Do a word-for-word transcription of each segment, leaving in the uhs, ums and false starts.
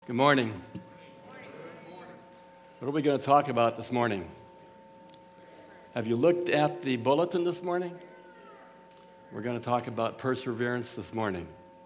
Good morning. What are we going to talk about this morning? Have you looked at the bulletin this morning? We're going to talk about perseverance this morning.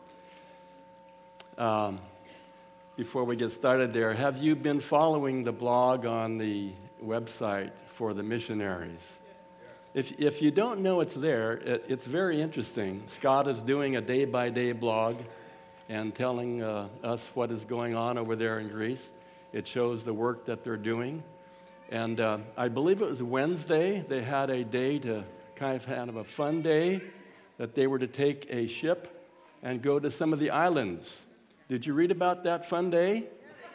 Um, before we get started there, have you been following the blog on the website for the missionaries? If, if you don't know it's there, it, it's very interesting. Scott is doing a day-by-day blog and telling uh, us what is going on over there in Greece. It shows the work that they're doing. And uh, I believe it was Wednesday, they had a day to kind of have a fun day, that they were to take a ship and go to some of the islands. Did you read about that fun day?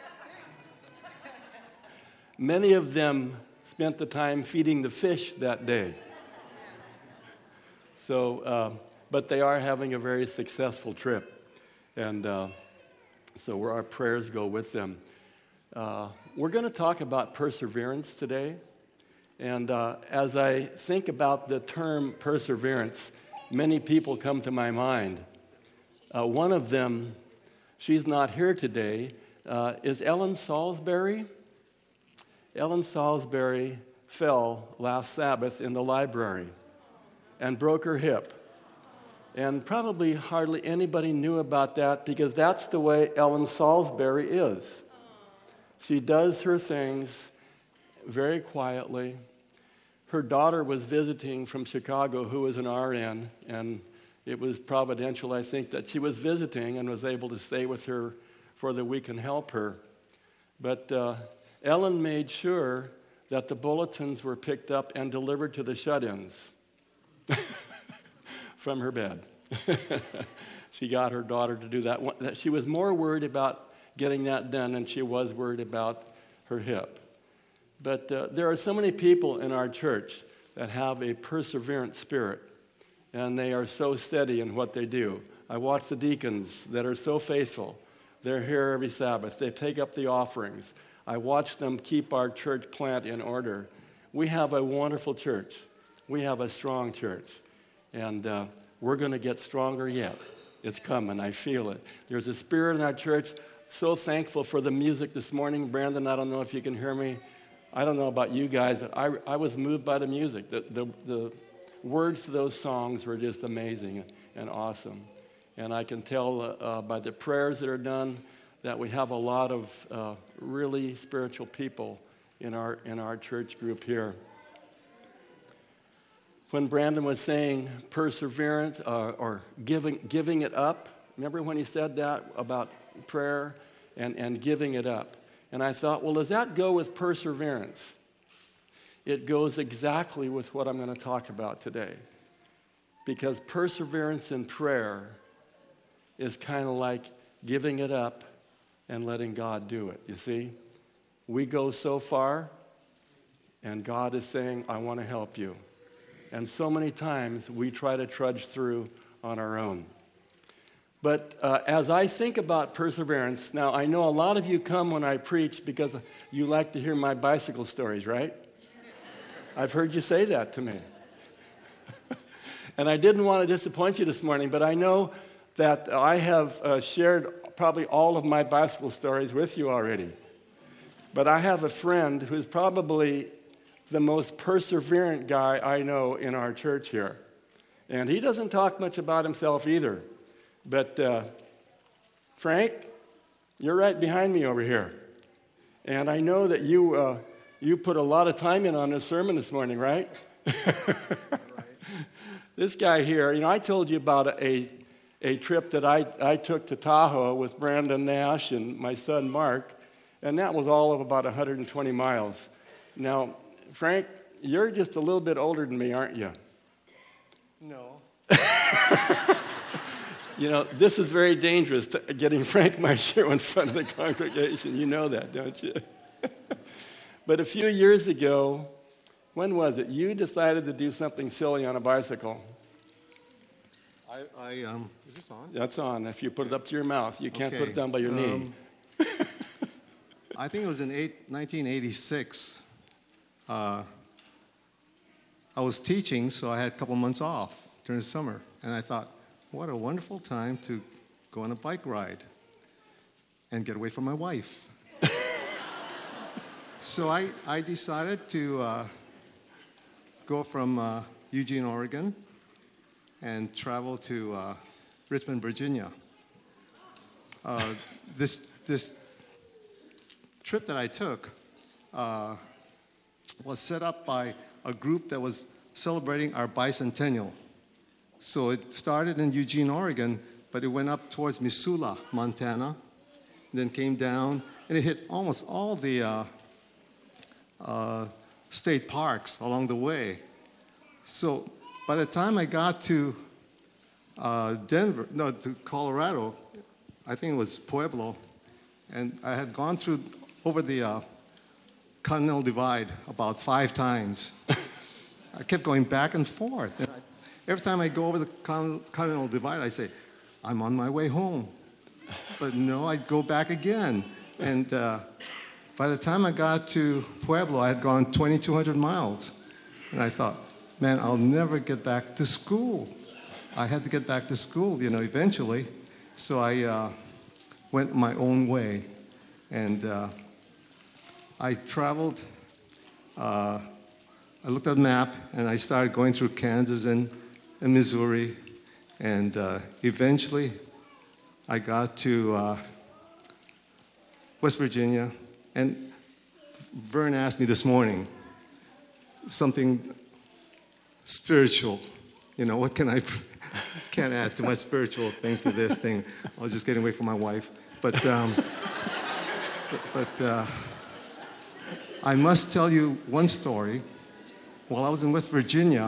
Many of them spent the time feeding the fish that day. So, uh, but they are having a very successful trip. And uh, so where our prayers go with them. Uh, we're going to talk about perseverance today. And uh, as I think about the term perseverance, many people come to my mind. Uh, one of them, she's not here today, uh, is Ellen Salisbury. Ellen Salisbury fell last Sabbath in the library and broke her hip. And probably hardly anybody knew about that because that's the way Ellen Salisbury is. She does her things very quietly. Her daughter was visiting from Chicago, who was an R N, and it was providential, I think, that she was visiting and was able to stay with her for the week and help her. But uh, Ellen made sure that the bulletins were picked up and delivered to the shut-ins from her bed. She got her daughter to do that. She was more worried about getting that done than she was worried about her hip. But uh, there are so many people in our church that have a perseverant spirit, and they are so steady in what they do. I watch the deacons that are so faithful. They're here every Sabbath. They take up the offerings. I watch them keep our church plant in order. We have a wonderful church. We have a strong church. And uh, we're going to get stronger yet. It's coming. I feel it. There's a spirit in our church. So thankful for the music this morning. Brandon, I don't know if you can hear me. I don't know about you guys, but I, I was moved by the music. The, the, the words to those songs were just amazing and awesome. And I can tell uh, by the prayers that are done that we have a lot of uh, really spiritual people in our in our church group here. When Brandon was saying perseverance uh, or giving giving it up, remember when he said that about prayer and, and giving it up? And I thought, well, does that go with perseverance? It goes exactly with what I'm going to talk about today. Because perseverance in prayer is kind of like giving it up and letting God do it. You see? We go so far, and God is saying, I want to help you. And so many times we try to trudge through on our own. But uh, as I think about perseverance, now I know a lot of you come when I preach because you like to hear my bicycle stories, right? I've heard you say that to me. And I didn't want to disappoint you this morning, but I know that I have uh, shared probably all of my bicycle stories with you already. But I have a friend who's probably the most perseverant guy I know in our church here. And he doesn't talk much about himself either. But uh, Frank, you're right behind me over here. And I know that you uh, you put a lot of time in on this sermon this morning, right? Right. This guy here, you know, I told you about a, a trip that I, I took to Tahoe with Brandon Nash and my son Mark, and that was all of about one hundred twenty miles. Now, Frank, you're just a little bit older than me, aren't you? No. You know, this is very dangerous, to getting Frank Marshall in front of the congregation. You know that, don't you? But a few years ago, when was it? You decided to do something silly on a bicycle. I, I um, is this on? That's on. If you put it up to your mouth, you can't Okay. put it down by your Um, knee. I think it was in eight, nineteen eighty-six. Uh, I was teaching, so I had a couple months off during the summer. And I thought, what a wonderful time to go on a bike ride. and get away from my wife. So I, I decided to uh, go from uh, Eugene, Oregon, and travel to uh, Richmond, Virginia. Uh, this, this trip that I took uh, was set up by a group that was celebrating our bicentennial. So it started in Eugene, Oregon, but it went up towards Missoula, Montana, then came down, and it hit almost all the uh, uh, state parks along the way. So by the time I got to uh, Denver, no, to Colorado, I think it was Pueblo, and I had gone through over the uh, Continental Divide about five times. I kept going back and forth. And I, every time I go over the Con- Continental Divide, I say, I'm on my way home. But no, I'd go back again. And uh, by the time I got to Pueblo, I had gone twenty-two hundred miles. And I thought, man, I'll never get back to school. I had to get back to school, you know, eventually. So I uh, went my own way. And uh, I traveled, uh, I looked at the map, and I started going through Kansas and, and Missouri. And uh, eventually, I got to uh, West Virginia. And Vern asked me this morning something spiritual. You know, what can I, can't add too much spiritual things to this thing. I was just getting away from my wife. But, um, but, but uh, I must tell you one story. While I was in West Virginia,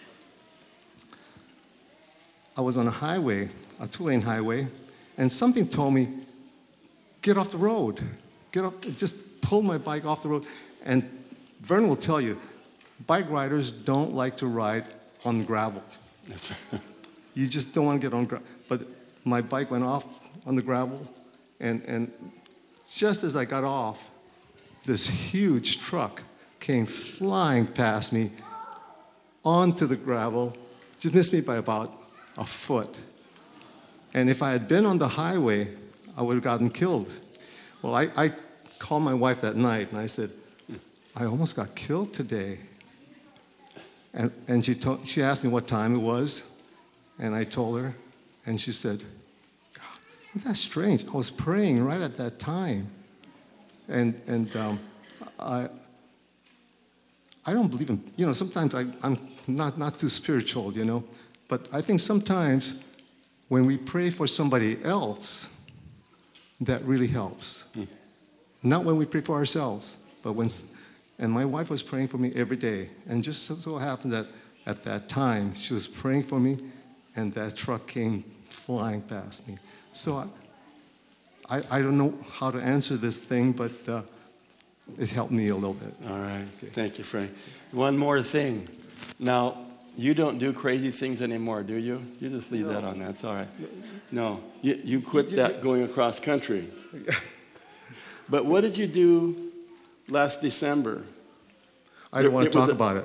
I was on a highway, a two-lane highway, and something told me, get off the road. Get off, just pull my bike off the road. And Vern will tell you, bike riders don't like to ride on gravel. You just don't want to get on gravel. But my bike went off on the gravel, and, and just as I got off, this huge truck came flying past me onto the gravel, just missed me by about a foot. And if I had been on the highway, I would have gotten killed. Well, I, I called my wife that night, and I said, I almost got killed today. And, and she, told, she asked me what time it was, and I told her, and she said, God, isn't that strange? I was praying right at that time. And, and um, I, I don't believe in, you know, sometimes I, I'm not, not too spiritual, you know, but I think sometimes when we pray for somebody else, that really helps. Mm. Not when we pray for ourselves, but when, and my wife was praying for me every day, and just so, so happened that at that time, she was praying for me, and that truck came flying past me. So I, I, I don't know how to answer this thing, but uh, it helped me a little bit. All right. Okay. Thank you, Frank. One more thing. Now, you don't do crazy things anymore, do you? You just leave no. that on. That's all right. No, you, you quit that going across country. But what did you do last December? I don't want to talk a, about it.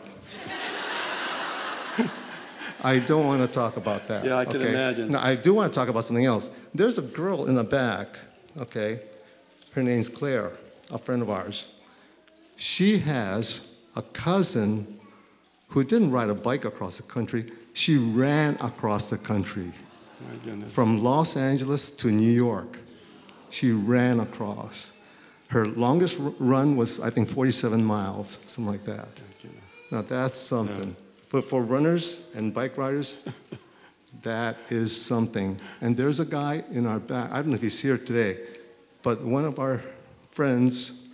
I don't want to talk about that. Yeah, I can okay? imagine. No, I do want to talk about something else. There's a girl in the back, okay? Her name's Claire, a friend of ours. She has a cousin who didn't ride a bike across the country. She ran across the country. My goodness. From Los Angeles to New York. She ran across. Her longest run was, I think, forty-seven miles, something like that. Now, that's something. Yeah. But for runners and bike riders, that is something. And there's a guy in our back, I don't know if he's here today, but one of our friends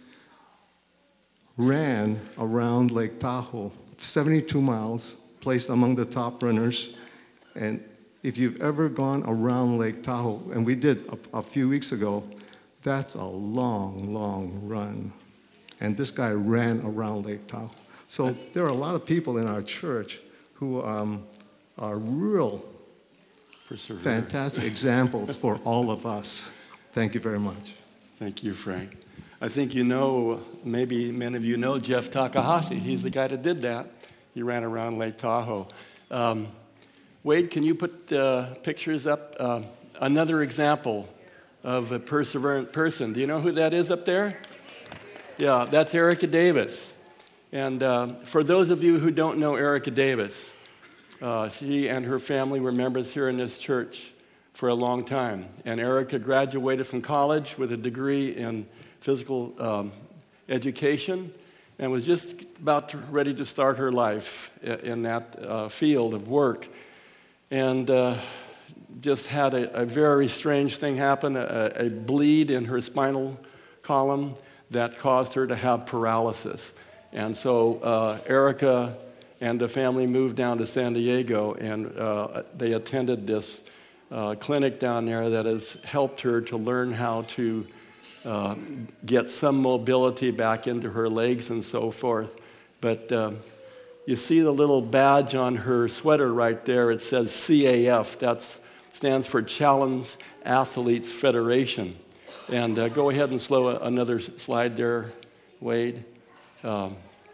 ran around Lake Tahoe, seventy-two miles, placed among the top runners. And if you've ever gone around Lake Tahoe, and we did a, a few weeks ago, that's a long, long run. And this guy ran around Lake Tahoe. So there are a lot of people in our church who um, are real fantastic examples for all of us. Thank you very much. Thank you, Frank. I think you know, maybe many of you know Jeff Takahashi. He's the guy that did that. He ran around Lake Tahoe. Um, Wade, can you put the pictures up? Uh, another example of a perseverant person. Do you know who that is up there? Yeah, that's Erica Davis. And uh, for those of you who don't know Erica Davis, uh, she and her family were members here in this church for a long time. And Erica graduated from college with a degree in physical um, education and was just about to, ready to start her life in that uh, field of work. And uh, just had a, a very strange thing happen, a, a bleed in her spinal column that caused her to have paralysis. And so uh, Erica and the family moved down to San Diego, and uh, they attended this uh, clinic down there that has helped her to learn how to uh, get some mobility back into her legs and so forth. But uh, you see the little badge on her sweater right there. It says C A F. That stands for Challenge Athletes Federation. And uh, go ahead and slow another slide there, Wade. Um,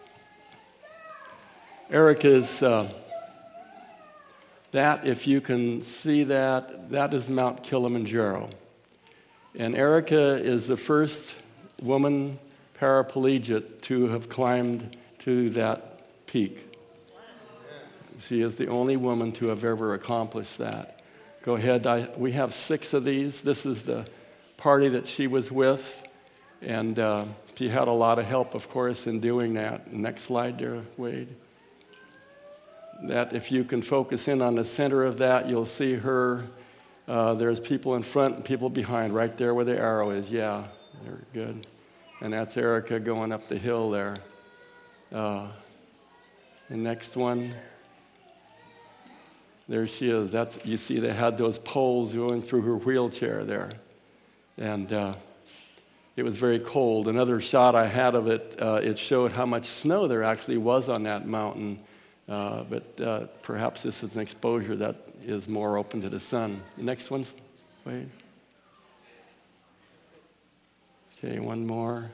Erica's, uh, that, if you can see that, that is Mount Kilimanjaro. And Erica is the first woman paraplegic to have climbed to that peak. She is the only woman to have ever accomplished that. Go ahead. I, we have six of these. This is the party that she was with, and uh, she had a lot of help, of course, in doing that. Next slide there, Wade. That if you can focus in on the center of that, you'll see her. Uh, there's people in front and people behind, right there where the arrow is. Yeah, they're good. And that's Erica going up the hill there. Uh, the next one. There she is. That's, you see they had those poles going through her wheelchair there. And uh, it was very cold. Another shot I had of it, uh, it showed how much snow there actually was on that mountain. Uh, but uh, perhaps this is an exposure that is more open to the sun. The next one's, wait. Okay, one more.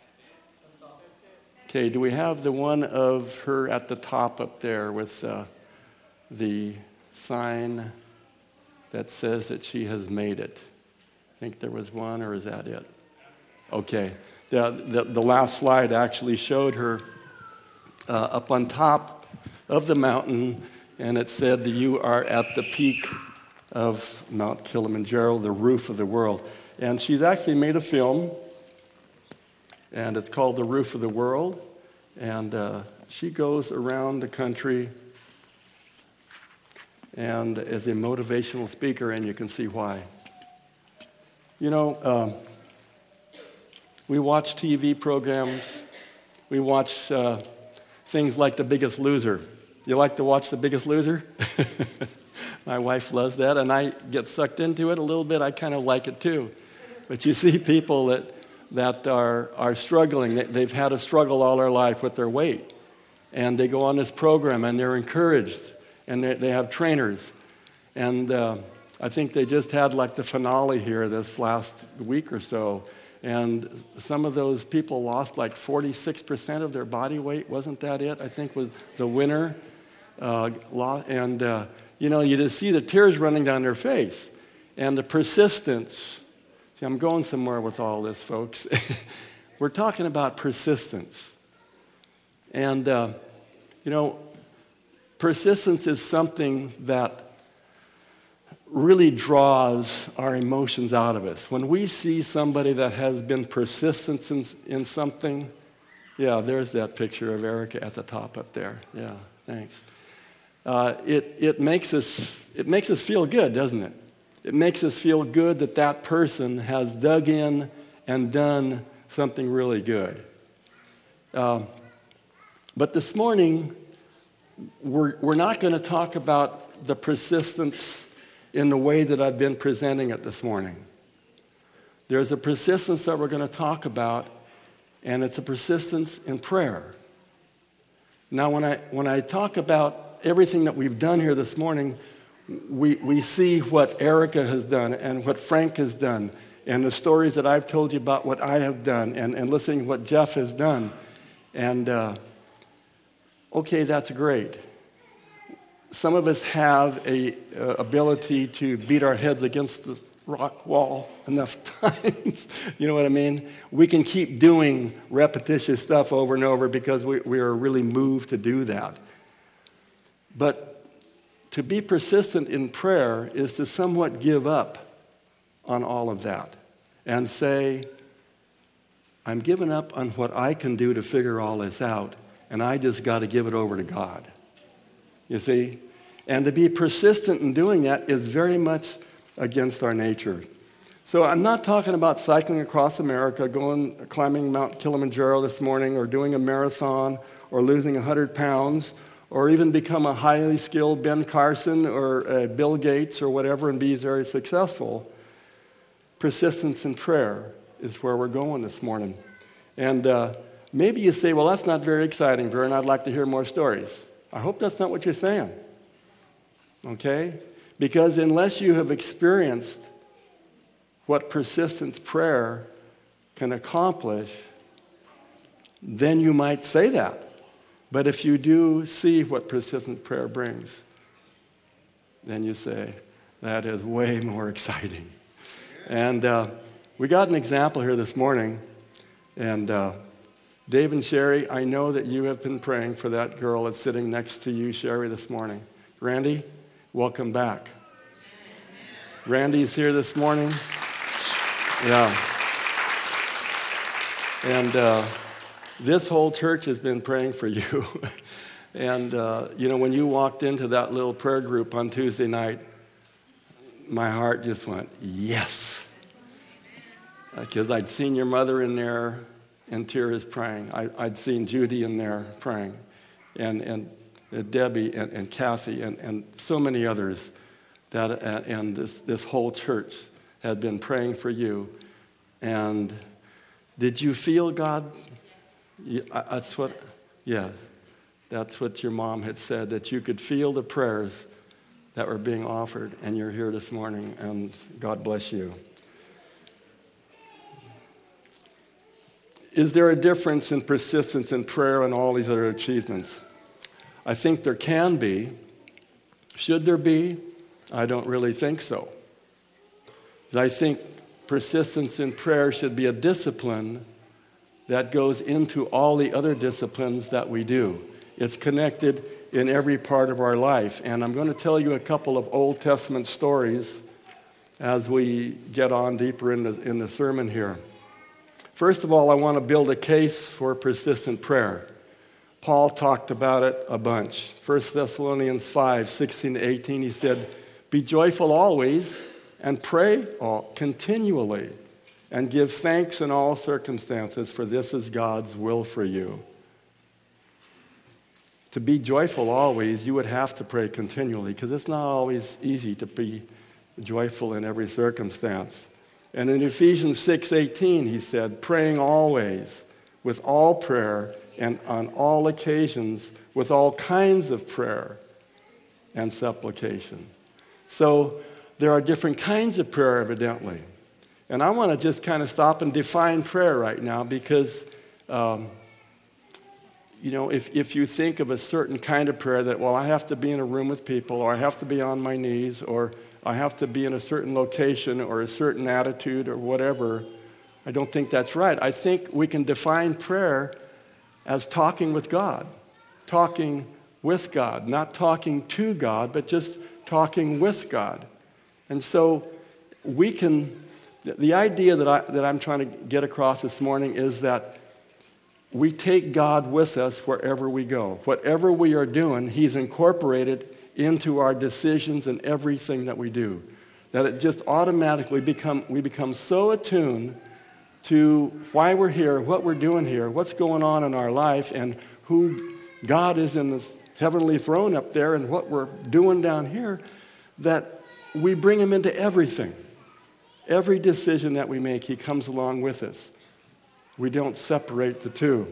Okay, do we have the one of her at the top up there with uh, the sign that says that she has made it? I think there was one, or is that it? Okay. The, the, the last slide actually showed her uh, up on top of the mountain, and it said that you are at the peak of Mount Kilimanjaro, the roof of the world. And she's actually made a film, and it's called The Roof of the World. And uh, she goes around the country and is a motivational speaker, and you can see why. You know, um, we watch T V programs. We watch uh, things like The Biggest Loser. You like to watch The Biggest Loser? My wife loves that, and I get sucked into it a little bit. I kind of like it too. But you see people that that are are struggling. They've had a struggle all their life with their weight, and they go on this program, and they're encouraged, and they, they have trainers, and uh, I think they just had like the finale here this last week or so, and some of those people lost like forty-six percent of their body weight. Wasn't that it? I think was the winner. Uh, and, uh, you know, you just see the tears running down their face. And the persistence. See, I'm going somewhere with all this, folks. We're talking about persistence. And, uh, you know, persistence is something that really draws our emotions out of us. When we see somebody that has been persistent in, in something, yeah, there's that picture of Erica at the top up there. Yeah, thanks. Uh, it, it, makes us, it makes us feel good, doesn't it? It makes us feel good that that person has dug in and done something really good. Uh, but this morning, we're, we're not going to talk about the persistence in the way that I've been presenting it this morning. There's a persistence that we're going to talk about, and it's a persistence in prayer. Now, when I, when I talk about everything that we've done here this morning, we, we see what Erica has done and what Frank has done and the stories that I've told you about what I have done and, and listening to what Jeff has done. And, uh, okay, that's great. Some of us have a uh, ability to beat our heads against the, rock wall enough times. You know what I mean? We can keep doing repetitious stuff over and over because we, we are really moved to do that. But to be persistent in prayer is to somewhat give up on all of that and say, I'm giving up on what I can do to figure all this out, and I just got to give it over to God. You see? And to be persistent in doing that is very much against our nature. So I'm not talking about cycling across America, going climbing Mount Kilimanjaro this morning, or doing a marathon, or losing one hundred pounds, or even become a highly skilled Ben Carson or uh, Bill Gates or whatever and be very successful. Persistence in prayer is where we're going this morning. And uh, maybe you say, well, that's not very exciting, Vern. I'd like to hear more stories. I hope that's not what you're saying. Okay? Because unless you have experienced what persistence prayer can accomplish, then you might say that. But if you do see what persistence prayer brings, then you say, that is way more exciting. And uh, we got an example here this morning. And uh, Dave and Sherry, I know that you have been praying for that girl that's sitting next to you, Sherry, this morning. Randy, welcome back. Randy's here this morning. Yeah. And uh, this whole church has been praying for you. And, uh, you know, when you walked into that little prayer group on Tuesday night, my heart just went, yes. Because uh, I'd seen your mother in there in tears praying. I, I'd seen Judy in there praying. And, and uh, Debbie and, and Kathy and, and so many others. That uh, and this, this whole church had been praying for you. And did you feel God? Yeah, that's what, yeah, that's what your mom had said, that you could feel the prayers that were being offered, and you're here this morning, and God bless you. Is there a difference in persistence in prayer and all these other achievements? I think there can be. Should there be? I don't really think so. I think persistence in prayer should be a discipline that goes into all the other disciplines that we do. It's connected in every part of our life. And I'm going to tell you a couple of Old Testament stories as we get on deeper in the, in the sermon here. First of all, I want to build a case for persistent prayer. Paul talked about it a bunch. First Thessalonians five, sixteen to eighteen, he said, be joyful always and pray all, continually and give thanks in all circumstances, for this is God's will for you. To be joyful always, you would have to pray continually because it's not always easy to be joyful in every circumstance. And in Ephesians six eighteen, he said, praying always with all prayer and on all occasions with all kinds of prayer and supplication. So there are different kinds of prayer, evidently. And I want to just kind of stop and define prayer right now because, um, you know, if, if you think of a certain kind of prayer that, well, I have to be in a room with people, or I have to be on my knees, or I have to be in a certain location or a certain attitude or whatever, I don't think that's right. I think we can define prayer as talking with God, talking with God, not talking to God, but just talking with God. And so we can, the idea that, I, that I'm trying to get across this morning is that we take God with us wherever we go. Whatever we are doing, He's incorporated into our decisions and everything that we do. That it just automatically become, we become so attuned to why we're here, what we're doing here, what's going on in our life, and who God is in this heavenly throne up there and what we're doing down here, that we bring Him into everything. Every decision that we make, He comes along with us. We don't separate the two.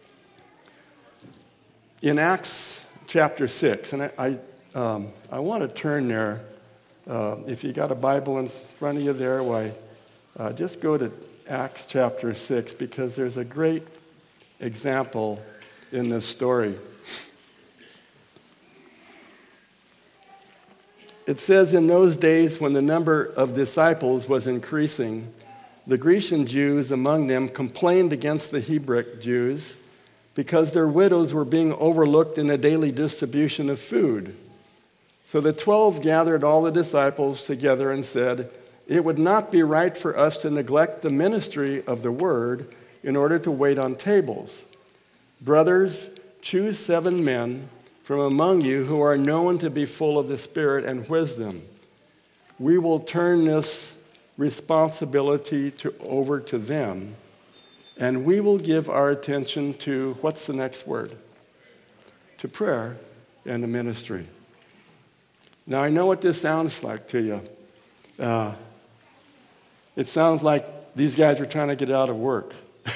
In Acts chapter six, and I, I, um, I want to turn there. Uh, if you got a Bible in front of you there, why, uh, just go to Acts chapter six, because there's a great example in this story. it says, in those days when the number of disciples was increasing, the Grecian Jews among them complained against the Hebrew Jews because their widows were being overlooked in the daily distribution of food. So the twelve gathered all the disciples together and said, "It would not be right for us to neglect the ministry of the word in order to wait on tables. Brothers, choose seven men from among you who are known to be full of the Spirit and wisdom. We will turn this responsibility to, over to them, and we will give our attention to," what's the next word? To prayer and the ministry. Now, I know what this sounds like to you. Uh, it sounds like these guys were trying to get out of work.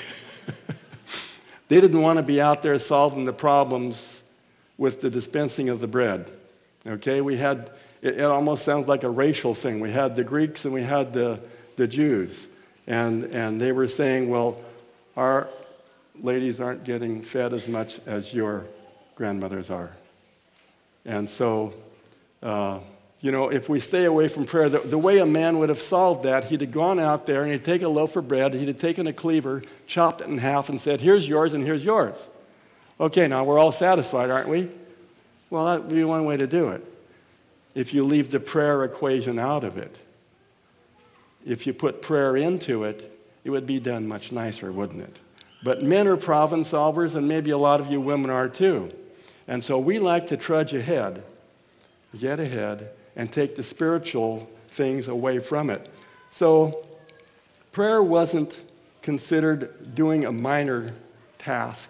They didn't want to be out there solving the problems with the dispensing of the bread. Okay, we had, it, it almost sounds like a racial thing. We had the Greeks and we had the, the Jews. And, and they were saying, well, our ladies aren't getting fed as much as your grandmothers are. And so, uh, you know, if we stay away from prayer, the, the way a man would have solved that, he'd have gone out there and he'd take a loaf of bread, he'd have taken a cleaver, chopped it in half and said, "Here's yours and here's yours. Okay, now we're all satisfied, aren't we?" Well, that would be one way to do it. If you leave the prayer equation out of it, if you put prayer into it, it would be done much nicer, wouldn't it? But men are problem solvers, and maybe a lot of you women are too. And so we like to trudge ahead, get ahead, and take the spiritual things away from it. So prayer wasn't considered doing a minor task.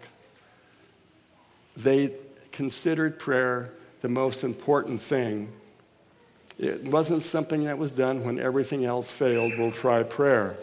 They considered prayer the most important thing. It wasn't something that was done when everything else failed. We'll try prayer.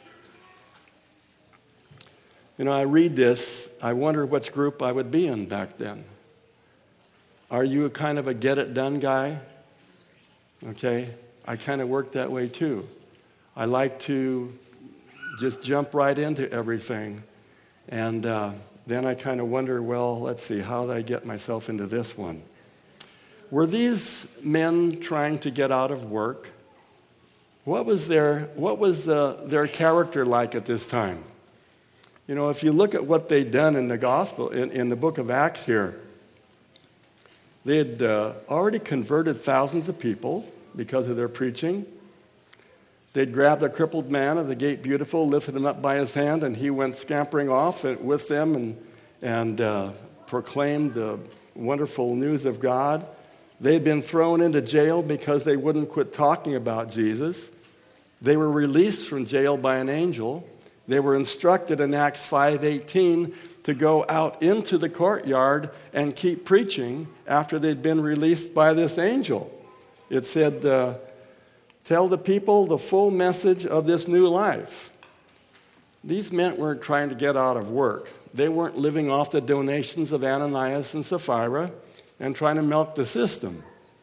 You know, I read this, I wonder which group I would be in back then. Are you a kind of a get-it-done guy? Okay, I kind of work that way too. I like to just jump right into everything. And uh, then I kind of wonder, well, let's see, how did I get myself into this one? Were these men trying to get out of work? What was their, what was uh, their character like at this time? You know, if you look at what they'd done in the gospel, in, in the book of Acts here, they had uh, already converted thousands of people because of their preaching. They'd grabbed a crippled man at the gate beautiful, lifted him up by his hand, and he went scampering off with them and, and uh, proclaimed the wonderful news of God. They'd been thrown into jail because they wouldn't quit talking about Jesus. They were released from jail by an angel. They were instructed in Acts five eighteen to go out into the courtyard and keep preaching after they'd been released by this angel. It said, uh, tell the people the full message of this new life. These men weren't trying to get out of work. They weren't living off the donations of Ananias and Sapphira and trying to milk the system.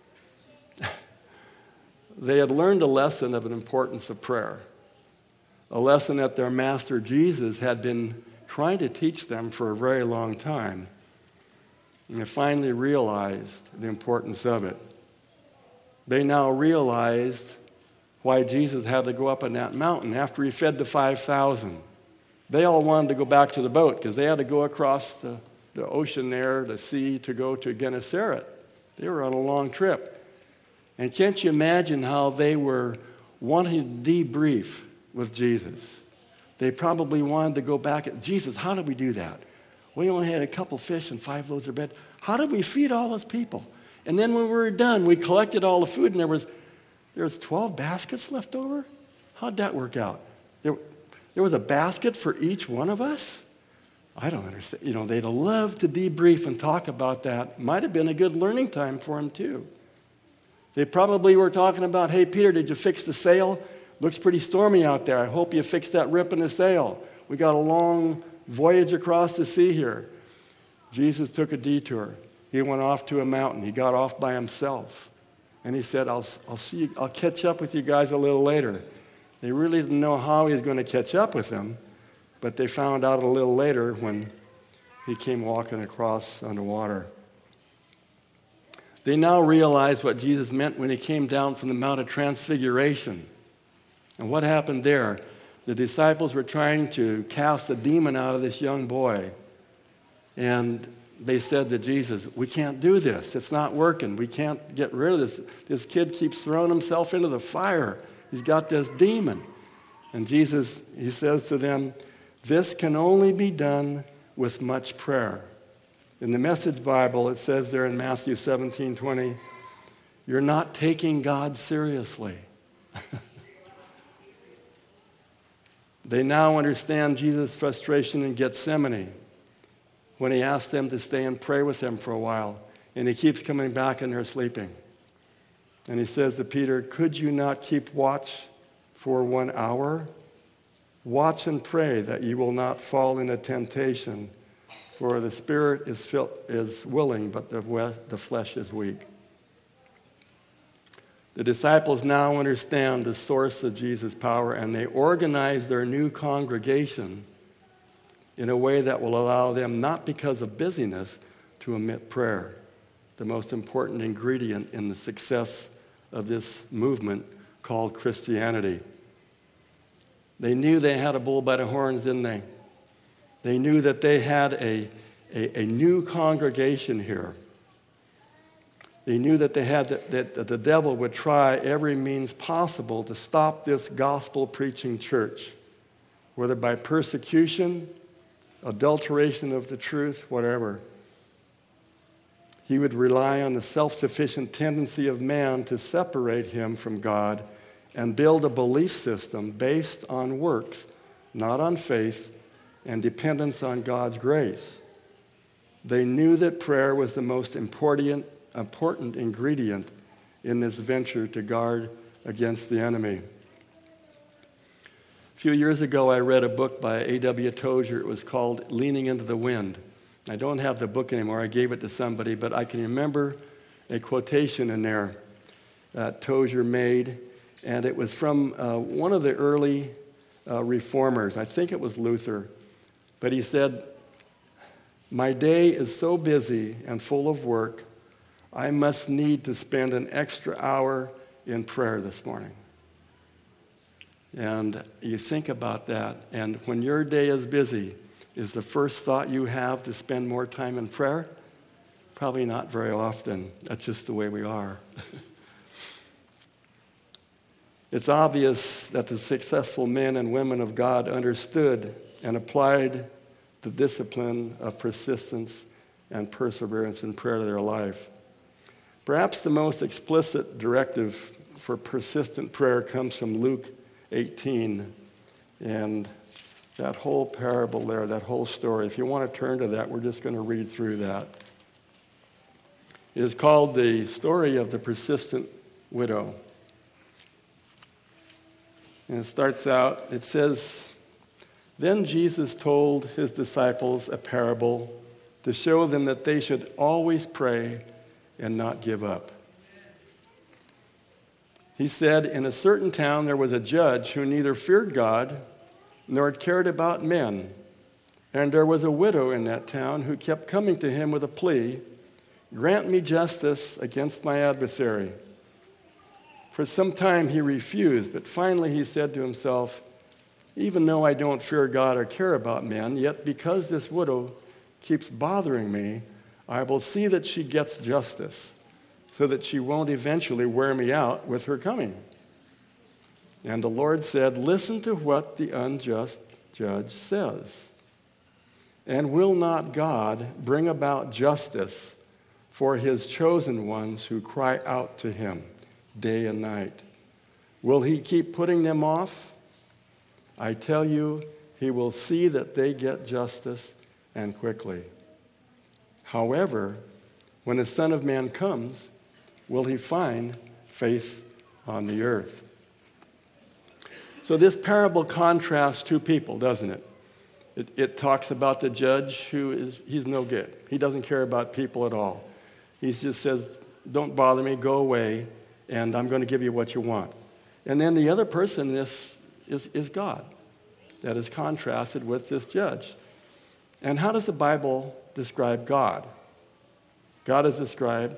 They had learned a lesson of the importance of prayer, a lesson that their master Jesus had been trying to teach them for a very long time. And they finally realized the importance of it. They now realized why Jesus had to go up on that mountain after he fed the five thousand. They all wanted to go back to the boat because they had to go across the, the ocean there, the sea, to go to Gennesaret. They were on a long trip. And can't you imagine how they were wanting to debrief with Jesus? They probably wanted to go back at Jesus. How did we do that? We only had a couple fish and five loaves of bread. How did we feed all those people? And then when we were done, we collected all the food, and there was there was twelve baskets left over. How'd that work out? There, there was a basket for each one of us? I don't understand. You know, they'd love to debrief and talk about that. Might have been a good learning time for them, too. They probably were talking about, hey, Peter, did you fix the sail? Looks pretty stormy out there. I hope you fixed that rip in the sail. We got a long voyage across the sea here. Jesus took a detour. He went off to a mountain. He got off by himself. And he said, I'll, I'll see you, I'll catch up with you guys a little later. They really didn't know how he was going to catch up with them, but they found out a little later when he came walking across on the water. They now realize what Jesus meant when he came down from the Mount of Transfiguration. And what happened there? The disciples were trying to cast a demon out of this young boy. And they said to Jesus, we can't do this. It's not working. We can't get rid of this. This kid keeps throwing himself into the fire. He's got this demon. And Jesus, he says to them, this can only be done with much prayer. In the Message Bible, it says there in Matthew seventeen twenty, you're not taking God seriously. They now understand Jesus' frustration in Gethsemane when he asked them to stay and pray with him for a while. And he keeps coming back and they're sleeping. And he says to Peter, could you not keep watch for one hour? Watch and pray that you will not fall into temptation. For the spirit is, fil- is willing, but the, we- the flesh is weak. The disciples now understand the source of Jesus' power, and they organize their new congregation in a way that will allow them, not because of busyness, to omit prayer, the most important ingredient in the success of this movement called Christianity. They knew they had a bull by the horns, didn't they? They knew that they had a, a, a new congregation here. They knew that they had that, that, that the devil would try every means possible to stop this gospel-preaching church, whether by persecution, adulteration of the truth, whatever. He would rely on the self-sufficient tendency of man to separate him from God and build a belief system based on works, not on faith, and dependence on God's grace. They knew that prayer was the most important, important ingredient in this venture to guard against the enemy. A few years ago, I read a book by A W Tozer. It was called Leaning into the Wind. I don't have the book anymore. I gave it to somebody, but I can remember a quotation in there that Tozer made, and it was from uh, one of the early uh, reformers. I think it was Luther. But he said, my day is so busy and full of work, I must need to spend an extra hour in prayer this morning. And you think about that, and when your day is busy, is the first thought you have to spend more time in prayer? Probably not very often. That's just the way we are. It's obvious that the successful men and women of God understood and applied the discipline of persistence and perseverance in prayer to their life. Perhaps the most explicit directive for persistent prayer comes from Luke eighteen, and that whole parable there, that whole story. If you want to turn to that, we're just going to read through that. It is called the story of the persistent widow. And it starts out, it says, then Jesus told his disciples a parable to show them that they should always pray and not give up. He said, in a certain town there was a judge who neither feared God nor cared about men. And there was a widow in that town who kept coming to him with a plea, grant me justice against my adversary. For some time he refused, but finally he said to himself, even though I don't fear God or care about men, yet because this widow keeps bothering me, I will see that she gets justice, so that she won't eventually wear me out with her coming. And the Lord said, listen to what the unjust judge says. And will not God bring about justice for his chosen ones who cry out to him day and night? Will he keep putting them off? I tell you, he will see that they get justice, and quickly. However, when the Son of Man comes, will he find faith on the earth? So this parable contrasts two people, doesn't it? It, it talks about the judge who is, he's no good. He doesn't care about people at all. He just says, don't bother me, go away, and I'm going to give you what you want. And then the other person in this is, is God. That is contrasted with this judge. And how does the Bible describe God? God is described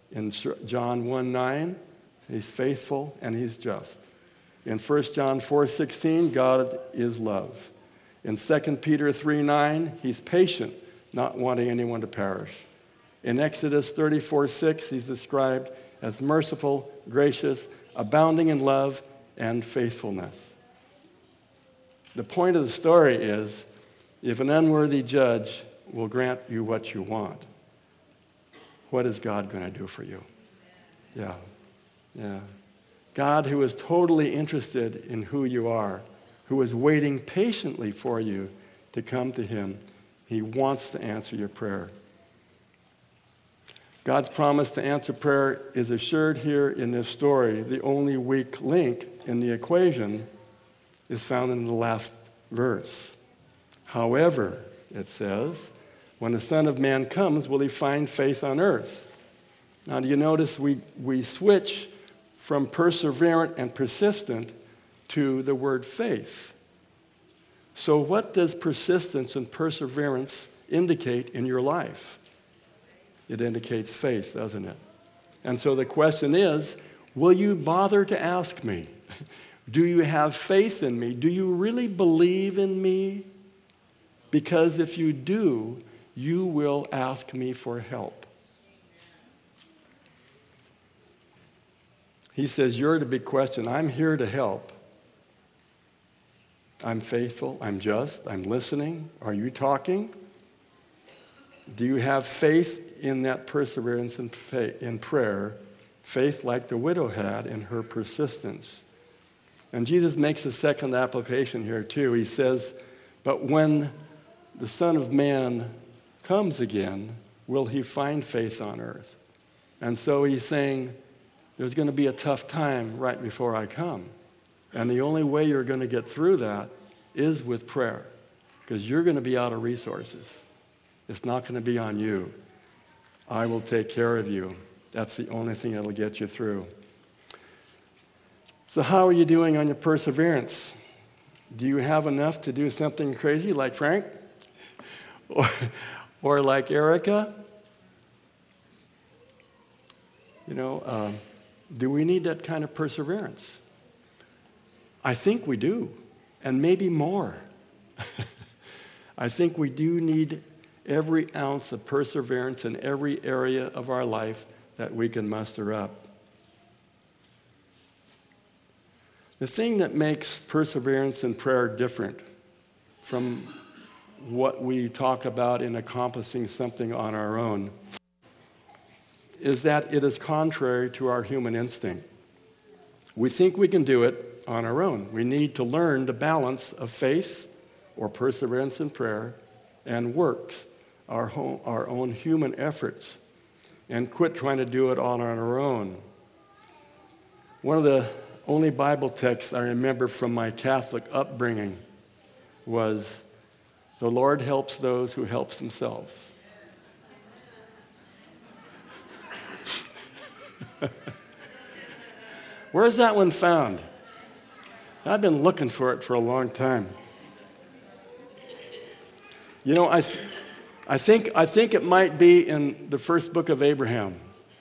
In John one nine, he's faithful and he's just. In First John four sixteen, God is love. In Second Peter three nine, he's patient, not wanting anyone to perish. In Exodus thirty-four six, he's described as merciful, gracious, abounding in love and faithfulness. The point of the story is, if an unworthy judge will grant you what you want, what is God going to do for you? Yeah, yeah. God, who is totally interested in who you are, who is waiting patiently for you to come to him, he wants to answer your prayer. God's promise to answer prayer is assured here in this story. The only weak link in the equation is found in the last verse. However, it says, when the Son of Man comes, will he find faith on earth? Now, do you notice we, we switch from perseverant and persistent to the word faith? So what does persistence and perseverance indicate in your life? It indicates faith, doesn't it? And so the question is, will you bother to ask me? Do you have faith in me? Do you really believe in me? Because if you do, you will ask me for help. He says, you're the big question. I'm here to help. I'm faithful. I'm just. I'm listening. Are you talking? Do you have faith in that perseverance in, faith, in prayer? Faith like the widow had in her persistence. And Jesus makes a second application here too. He says, but when the Son of Man comes again, will he find faith on earth? And so he's saying, there's going to be a tough time right before I come. And the only way you're going to get through that is with prayer, because you're going to be out of resources. It's not going to be on you. I will take care of you. That's the only thing that'll get you through. So how are you doing on your perseverance? Do you have enough to do something crazy like Frank? Or, or like Erica? You know, uh, do we need that kind of perseverance? I think we do, and maybe more. I think we do need every ounce of perseverance in every area of our life that we can muster up. The thing that makes perseverance in prayer different from what we talk about in accomplishing something on our own is that it is contrary to our human instinct. We think we can do it on our own. We need to learn the balance of faith or perseverance in prayer and works, our, home, our own human efforts, and quit trying to do it on our own. One of the only Bible texts I remember from my Catholic upbringing was, the Lord helps those who helps himself. Where's that one found? I've been looking for it for a long time. You know, I, th- I think I think it might be in the first book of Abraham.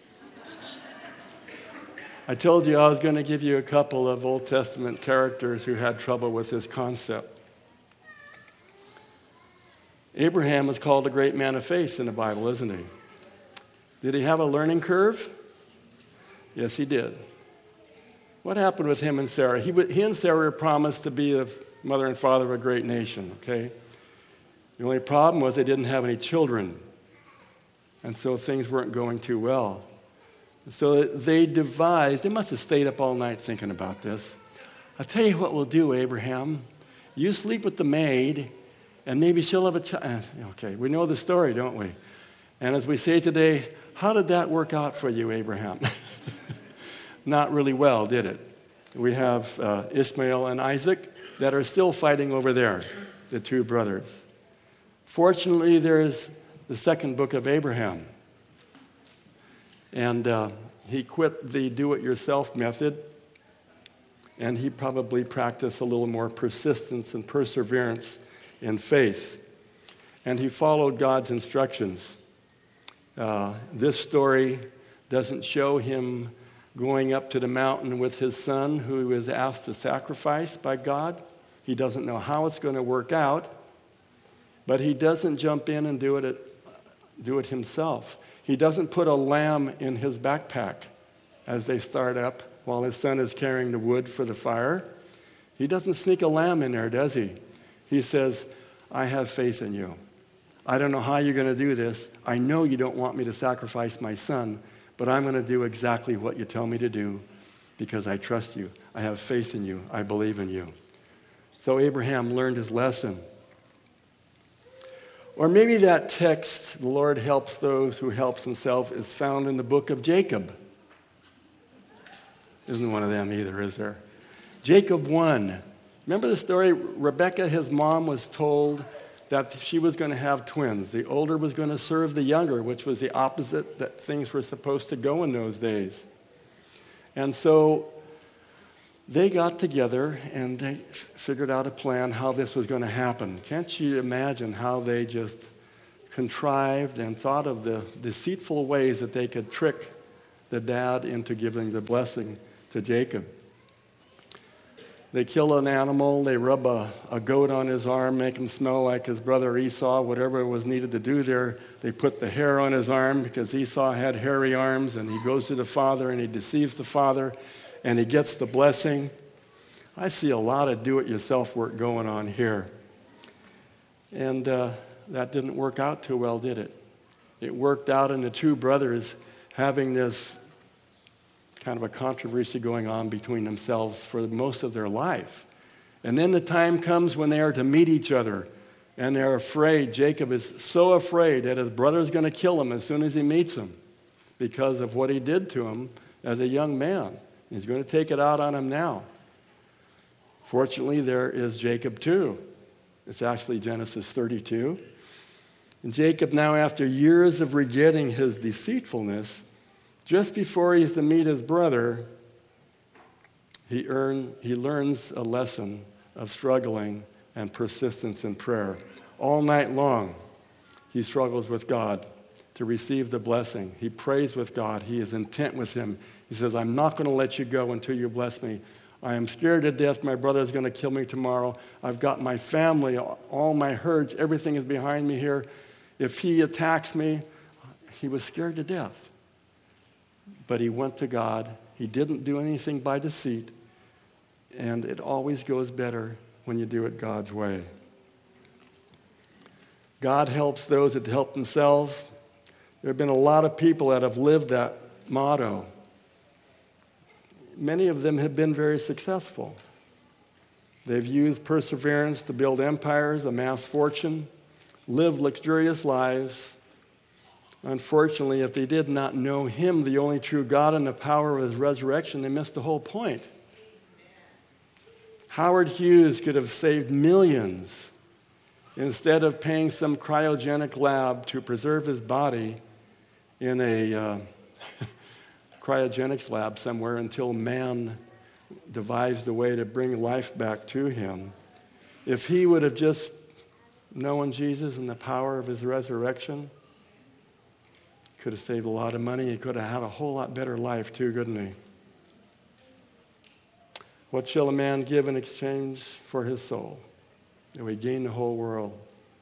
I told you I was going to give you a couple of Old Testament characters who had trouble with this concept. Abraham is called a great man of faith in the Bible, isn't he? Did he have a learning curve? Yes, he did. What happened with him and Sarah? He, he and Sarah were promised to be the mother and father of a great nation, okay? The only problem was they didn't have any children. And so things weren't going too well. So they devised, they must have stayed up all night thinking about this. I'll tell you what we'll do, Abraham. You sleep with the maid, and maybe she'll have a child. Okay, we know the story, don't we? And as we say today, how did that work out for you, Abraham? Not really well, did it? We have uh, Ishmael and Isaac that are still fighting over there, the two brothers. Fortunately, there's the second book of Abraham. And uh, he quit the do-it-yourself method, and he probably practiced a little more persistence and perseverance in faith. And he followed God's instructions. Uh, this story doesn't show him going up to the mountain with his son who he was asked to sacrifice by God. He doesn't know how it's going to work out, but he doesn't jump in and do it, do it himself. He doesn't put a lamb in his backpack as they start up while his son is carrying the wood for the fire. He doesn't sneak a lamb in there, does he? He says, I have faith in you. I don't know how you're going to do this. I know you don't want me to sacrifice my son, but I'm going to do exactly what you tell me to do because I trust you. I have faith in you. I believe in you. So Abraham learned his lesson. Or maybe that text, the Lord helps those who helps himself, is found in the book of Jacob. Isn't one of them either, is there? Jacob one. Remember the story? Rebekah, his mom, was told that she was going to have twins. The older was going to serve the younger, which was the opposite that things were supposed to go in those days. And so they got together and they f- figured out a plan how this was going to happen. Can't you imagine how they just contrived and thought of the deceitful ways that they could trick the dad into giving the blessing to Jacob? They kill an animal, they rub a, a goat on his arm, make him smell like his brother Esau, whatever was needed to do there. They put the hair on his arm because Esau had hairy arms, and he goes to the father and he deceives the father and he gets the blessing. I see a lot of do-it-yourself work going on here. And uh, that didn't work out too well, did it? It worked out in the two brothers having this kind of a controversy going on between themselves for most of their life. And then the time comes when they are to meet each other, and they're afraid. Jacob is so afraid that his brother is going to kill him as soon as he meets him because of what he did to him as a young man. He's going to take it out on him now. Fortunately, there is Jacob too. It's actually Genesis thirty-two. And Jacob now, after years of regretting his deceitfulness, just before he's to meet his brother, he, earn, he learns a lesson of struggling and persistence in prayer. All night long, he struggles with God to receive the blessing. He prays with God. He is intent with him. He says, I'm not going to let you go until you bless me. I am scared to death. My brother is going to kill me tomorrow. I've got my family, all my herds, everything is behind me here. If he attacks me, he was scared to death. But he went to God. He didn't do anything by deceit. And it always goes better when you do it God's way. God helps those that help themselves. There have been a lot of people that have lived that motto. Many of them have been very successful. They've used perseverance to build empires, amass fortune, live luxurious lives. Unfortunately, if they did not know him, the only true God, and the power of his resurrection, they missed the whole point. Howard Hughes could have saved millions instead of paying some cryogenic lab to preserve his body in a uh, cryogenics lab somewhere until man devised a way to bring life back to him. If he would have just known Jesus and the power of his resurrection, could have saved a lot of money. He could have had a whole lot better life too, couldn't he? What shall a man give in exchange for his soul? That we gain the whole world.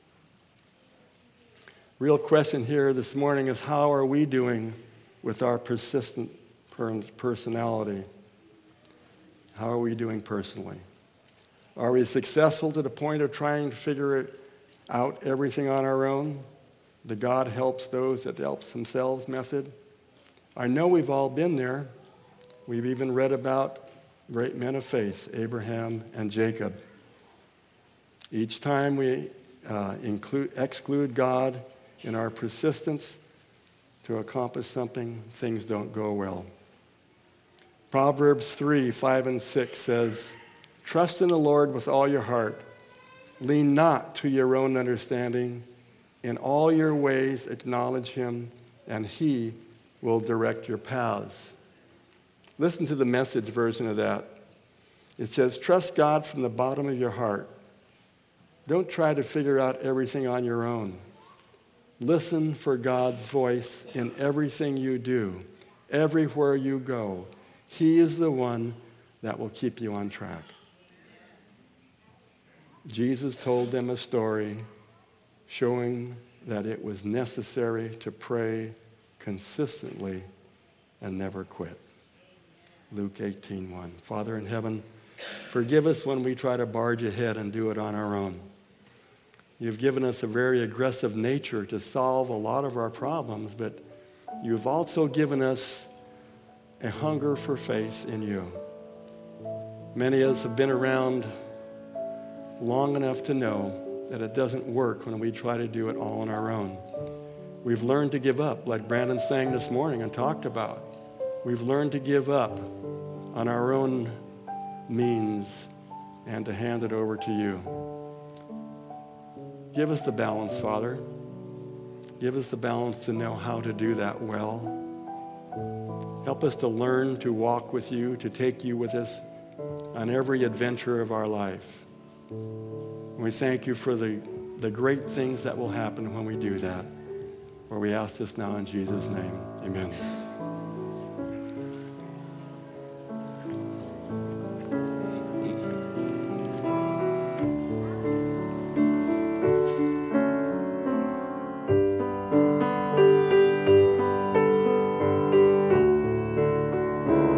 Real question here this morning is, how are we doing with our persistent personality? How are we doing personally? Are we successful to the point of trying to figure it out everything on our own? The God helps those that helps themselves method. I know we've all been there. We've even read about great men of faith, Abraham and Jacob. Each time we uh, include, exclude God in our persistence to accomplish something, things don't go well. Proverbs three, five, and six says, trust in the Lord with all your heart. Lean not to your own understanding. In all your ways acknowledge him, and he will direct your paths. Listen to the Message version of that. It says, trust God from the bottom of your heart. Don't try to figure out everything on your own. Listen for God's voice in everything you do. everywhere you go. He is the one that will keep you on track. Jesus told them a story showing that it was necessary to pray consistently and never quit. Luke eighteen one. Father in heaven, forgive us when we try to barge ahead and do it on our own. You've given us a very aggressive nature to solve a lot of our problems, but you've also given us a hunger for faith in you. Many of us have been around long enough to know that it doesn't work when we try to do it all on our own. We've learned to give up, like Brandon sang this morning and talked about. We've learned to give up on our own means and to hand it over to you. Give us the balance, Father. Give us the balance to know how to do that well. Help us to learn to walk with you, to take you with us on every adventure of our life. We thank you for the, the great things that will happen when we do that. For we ask this now in Jesus' name. Amen.